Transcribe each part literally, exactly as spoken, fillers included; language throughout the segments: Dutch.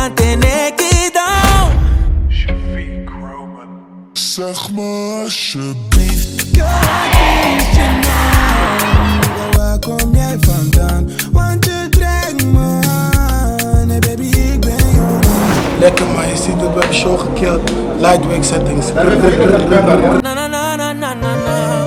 mantener que down. Zeg me alsjeblieft. Girl, ik mis je naam. Waar kom jij vandaan? Want je trekt me aan. Hey baby, ik ben jouw man. Lekker man, je ziet het bij de show gekild. Lightweight settings. Na na na na na na na.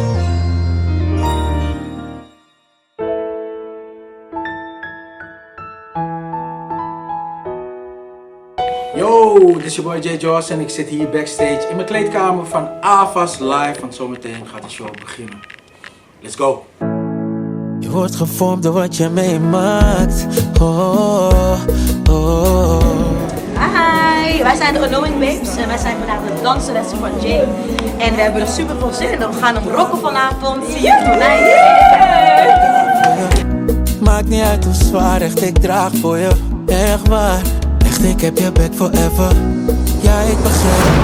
Yo, dit is je boy Jay Joss en ik zit hier backstage in mijn kleedkamer van Avas Live. Want zometeen gaat de show beginnen. Let's go! Je wordt gevormd door wat je meemaakt. Oh, oh, oh. Hi, wij zijn de Annoying Babes en wij zijn vandaag de dansenlessen van Jay. En we hebben er super veel zin in. We gaan hem rocken vanavond. Zie je tonight. Yeah! Maakt niet uit hoe zwaar, echt ik draag voor je. Echt waar, echt ik heb je back forever. Ja, ik begrijp.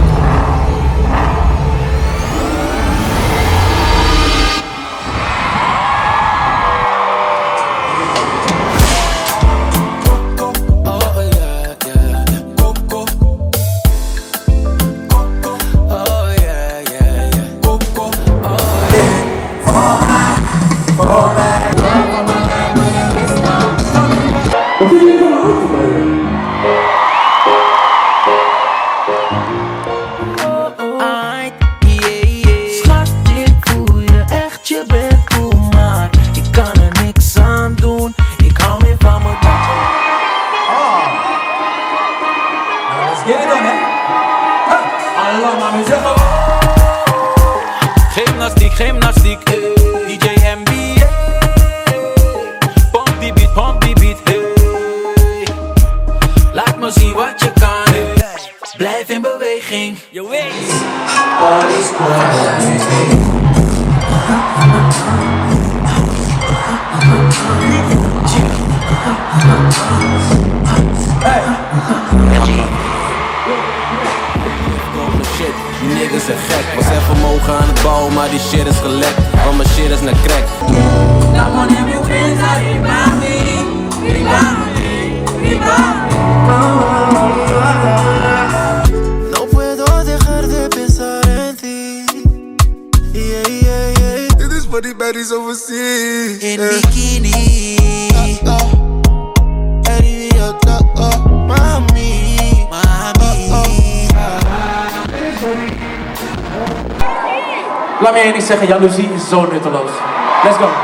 Gymnastiek, gymnastiek, D J M B A. Pomp die beat, pomp die beat, hey. Laat me zien wat je kan, hey. Blijf in beweging, je weet. Alles shit, die niggas zijn gek. Was even mogen aan het bouwen, maar die shit is gelekt. Want mijn shit is naar crack. No puedo dejar de pensar en ti. Yeah, yeah, yeah. Dit is voor die baddies overseas. In bikini. Uh, uh. Eddie, uh, uh. Mami, mami. Uh, uh. Laat me één ding zeggen, jaloezie is zo nutteloos. Let's go!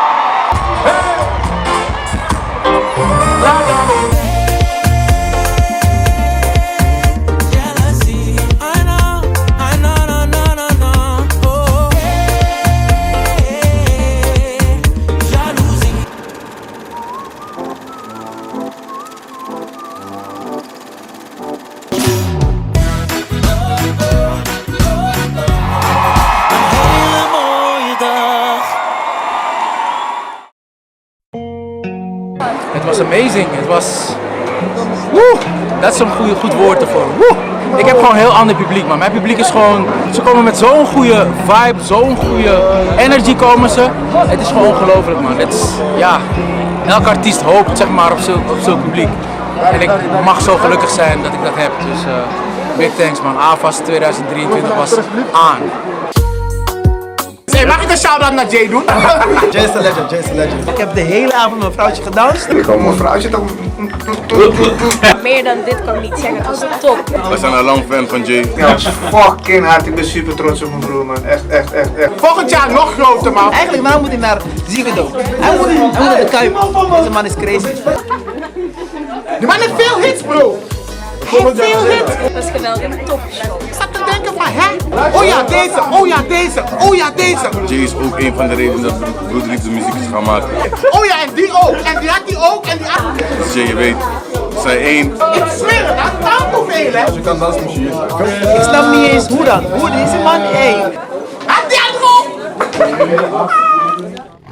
Het was amazing, het was... Woe! Dat is een goede, goed woord ervoor. Woe! Ik heb gewoon een heel ander publiek, maar mijn publiek is gewoon... Ze komen met zo'n goede vibe, zo'n goede energy komen ze. Het is gewoon ongelooflijk man. Het is, ja, elke artiest hoopt zeg maar op zulk, op zulk publiek. En ik mag zo gelukkig zijn dat ik dat heb. Dus uh, big thanks man. Avas tweeduizend drieëntwintig was aan. Hey, mag ik een shout-out naar Jay doen? Jay is the legend, Jay is the legend. Ik heb de hele avond met mijn vrouwtje gedanst. Ik kom mijn vrouwtje toch... Meer dan dit kan ik niet zeggen. Het was top. We zijn een lang fan van Jay. Ja, het is fucking hard. Ik ben super trots op mijn broer man. Echt, echt, echt, echt. Volgend jaar nog groter man. Eigenlijk, waarom moet hij naar Ziggo? Hij moet, hij moet naar de Kuip. Deze man is crazy. Die man heeft veel hits bro. Heeft veel hits. Dat is geweldig. Top show. Ik zat te denken van hè? Oh ja deze, oh ja deze, oh ja deze. Jay is ook een van de redenen dat Broederliefde muziek is gaan maken. Oh ja en die ook, en die had die ook, en die had... Dus Jay, je weet, zij één. Ik zweer het, dat kan toch veel hè? Je kan dansen misschien. Ik snap niet eens hoe dan. Hoe deze man, hey. Had die had ook?